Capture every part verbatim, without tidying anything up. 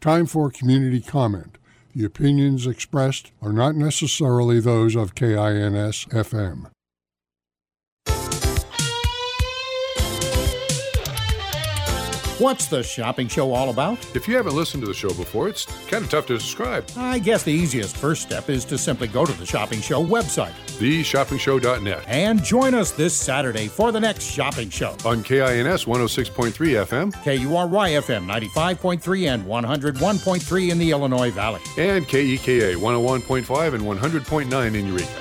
Time for community comment. The opinions expressed are not necessarily those of K I N S F M. What's the shopping show all about? If you haven't listened to the show before, it's kind of tough to describe. I guess the easiest first step is to simply go to the Shopping Show website, the shopping show dot net, and join us this Saturday for the next shopping show. On K I N S one oh six point three F M, K U R Y F M ninety-five point three and one oh one point three in the Illinois Valley, and K E K A one oh one point five and one hundred point nine in Eureka.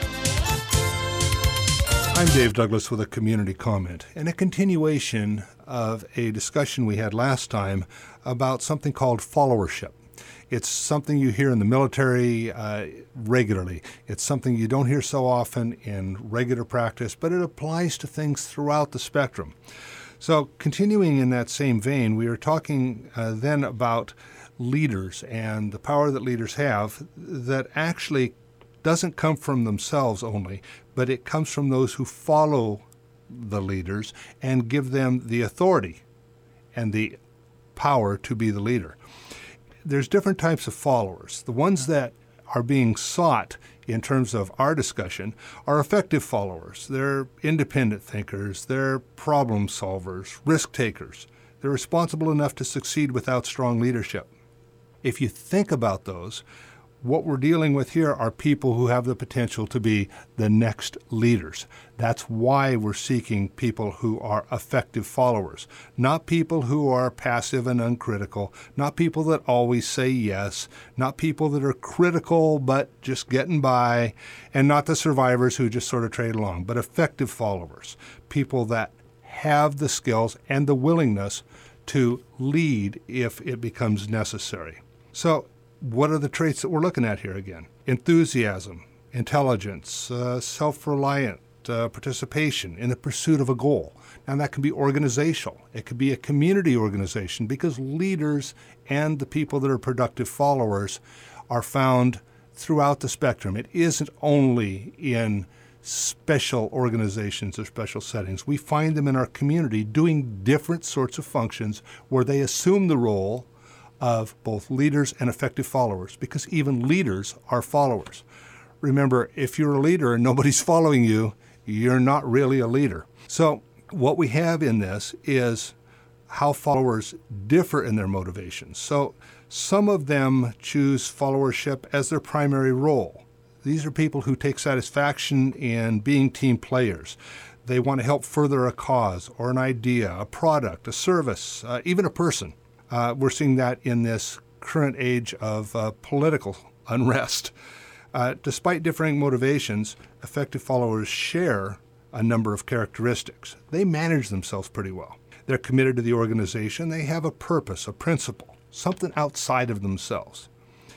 I'm Dave Douglas with a community comment and a continuation of a discussion we had last time about something called followership. It's something you hear in the military uh, regularly. It's something you don't hear so often in regular practice, but it applies to things throughout the spectrum. So continuing in that same vein, we were talking uh, then about leaders and the power that leaders have that actually doesn't come from themselves only, but it comes from those who follow the leaders and give them the authority and the power to be the leader. There's different types of followers. The ones that are being sought in terms of our discussion are effective followers. They're independent thinkers. They're problem solvers, risk takers. They're responsible enough to succeed without strong leadership. If you think about those, what we're dealing with here are people who have the potential to be the next leaders. That's why we're seeking people who are effective followers, not people who are passive and uncritical, not people that always say yes, not people that are critical but just getting by, and not the survivors who just sort of trade along, but effective followers, people that have the skills and the willingness to lead if it becomes necessary. So, what are the traits that we're looking at here again? Enthusiasm, intelligence, uh, self-reliant, uh, participation in the pursuit of a goal. Now that can be organizational. It could be a community organization because leaders and the people that are productive followers are found throughout the spectrum. It isn't only in special organizations or special settings. We find them in our community doing different sorts of functions where they assume the role of both leaders and effective followers, because even leaders are followers. Remember, if you're a leader and nobody's following you, you're not really a leader. So what we have in this is how followers differ in their motivations. So some of them choose followership as their primary role. These are people who take satisfaction in being team players. They want to help further a cause or an idea, a product, a service, uh, even a person. Uh, we're seeing that in this current age of uh, political unrest. Uh, despite differing motivations, effective followers share a number of characteristics. They manage themselves pretty well. They're committed to the organization. They have a purpose, a principle, something outside of themselves.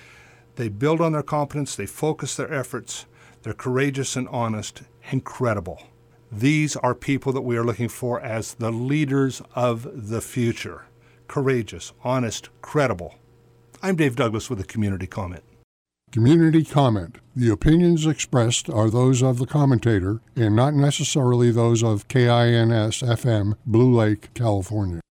They build on their competence. They focus their efforts. They're courageous and honest and credible. These are people that we are looking for as the leaders of the future. Courageous, honest, credible. I'm Dave Douglas with a community comment. Community comment. The opinions expressed are those of the commentator and not necessarily those of K I N S F M, Blue Lake, California.